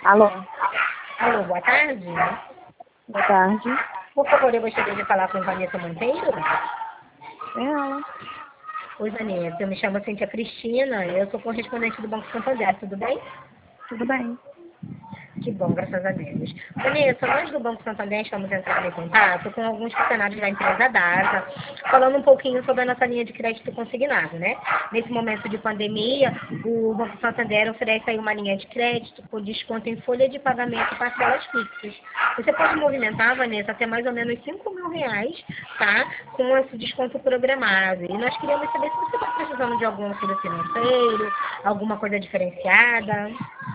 Alô, Alô, boa tarde. boa tarde. Por favor, eu gostaria de falar com Vanessa Monteiro. É ela. Oi, Vanessa, eu me chamo Cíntia Cristina, eu sou correspondente do Banco Santander, tudo bem? Tudo bem? Que bom, graças a Deus. Vanessa, nós do Banco Santander estamos entrando em contato com alguns funcionários da empresa DASA, falando um pouquinho sobre a nossa linha de crédito consignado, né? Nesse momento de pandemia, o Banco Santander oferece aí uma linha de crédito com desconto em folha de pagamento e parcelas fixas. Você pode movimentar, Vanessa, até mais ou menos R$ 5.000, tá? Com esse desconto programado. E nós queríamos saber se você está precisando de algum auxílio financeiro, alguma coisa diferenciada.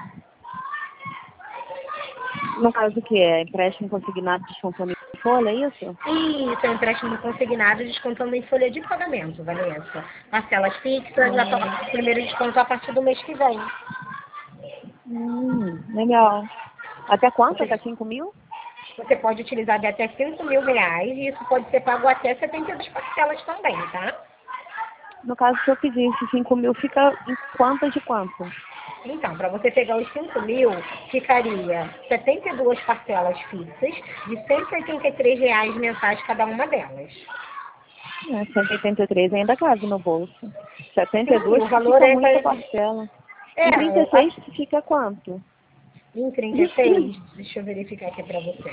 No caso que é empréstimo consignado descontando em folha, é isso? Isso, é um empréstimo consignado descontando em folha de pagamento, Vanessa. Parcelas fixas, o primeiro desconto a partir do mês que vem. Legal. Até quanto? Até Você, 5.000? você pode utilizar de até R$ 5.000 e isso pode ser pago até 72 parcelas também, tá? No caso, se eu pedisse 5.000, fica em quantas de quanto? Então, para você pegar os 5.000, ficaria 72 parcelas fixas de R$ 183 mensais cada uma delas. 183 ainda cabe no bolso. Sim, 72 o valor fica é... muita parcela. É, Em 36 fica quanto? em 36, deixa eu verificar aqui para você.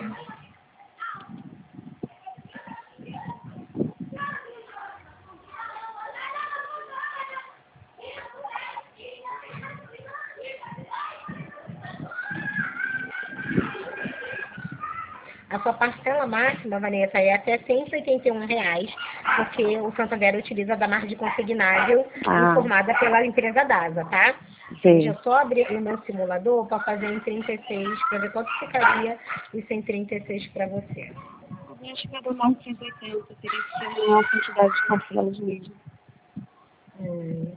A sua parcela máxima, Vanessa, é até R$ 181, porque o Santander utiliza da margem consignável Ah, informada pela empresa DASA, tá? Deixa eu sei. só abrir o meu simulador para fazer em 36, para ver quanto ficaria isso em 36 para você. Eu acho que é do mais 180, teria que ser a maior quantidade de parcelas mesmo. Hum.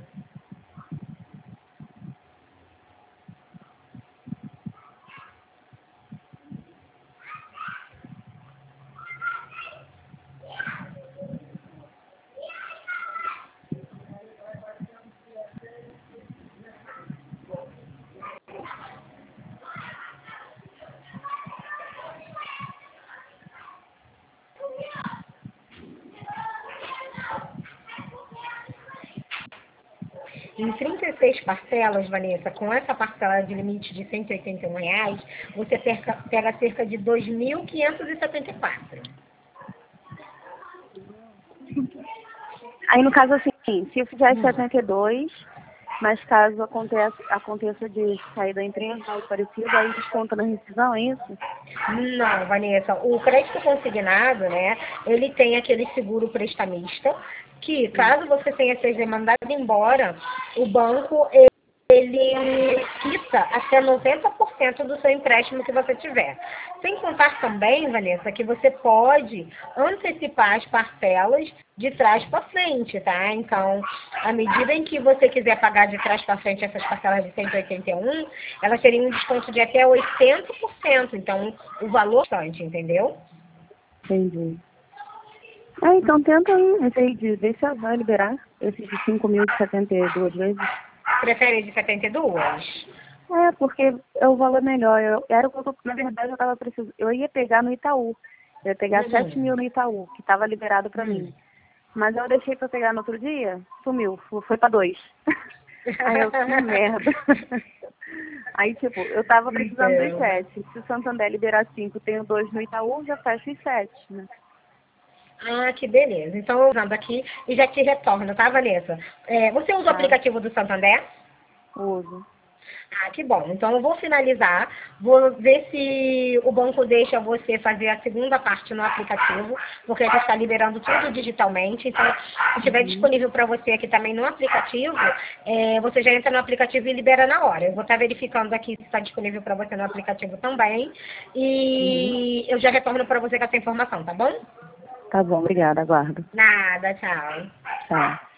Em 36 parcelas, Vanessa, com essa parcela de limite de R$ 181, você pega cerca de 2.574. Aí, no caso, assim, se eu fizer 72, mas caso aconteça de sair da empresa, algo parecido, aí desconta na rescisão, é isso? Não, Vanessa, o crédito consignado, né, ele tem aquele seguro prestamista, que caso você tenha seja mandado embora, o banco, ele quita até 90% do seu empréstimo que você tiver. Sem contar também, Vanessa, que você pode antecipar as parcelas de trás para frente, tá? Então, à medida em que você quiser pagar de trás para frente essas parcelas de 181, elas teriam um desconto de até 80%. Então, o valor é bastante, entendeu? Entendi. Então tenta aí, esse aí de, vê se ela vai liberar esse de 5.072 vezes. Prefere de 72? É, porque é o valor melhor. Era o que na verdade, eu tava precisando. Eu ia pegar no Itaú. Eu ia pegar 7.000 no Itaú, que estava liberado para mim. Mas eu deixei para pegar no outro dia, sumiu, foi para 2. Aí eu, que merda. Aí, tipo, eu tava precisando dos Então, 7. Se o Santander liberar 5, tenho 2 no Itaú, já fecho os 7, né? ah, que beleza. Então, eu usando aqui e já te retorno, tá, Vanessa? Você usa o Tá, aplicativo do Santander? uso. Ah, que bom. Então, eu vou finalizar. Vou ver se o banco deixa você fazer a segunda parte no aplicativo, porque a gente está liberando tudo digitalmente. Então, se estiver disponível para você aqui também no aplicativo, você já entra no aplicativo e libera na hora. Eu vou estar verificando aqui se está disponível para você no aplicativo também. E eu já retorno para você com essa informação, tá bom? Tá bom, obrigada, aguardo. Nada, tchau. Tchau.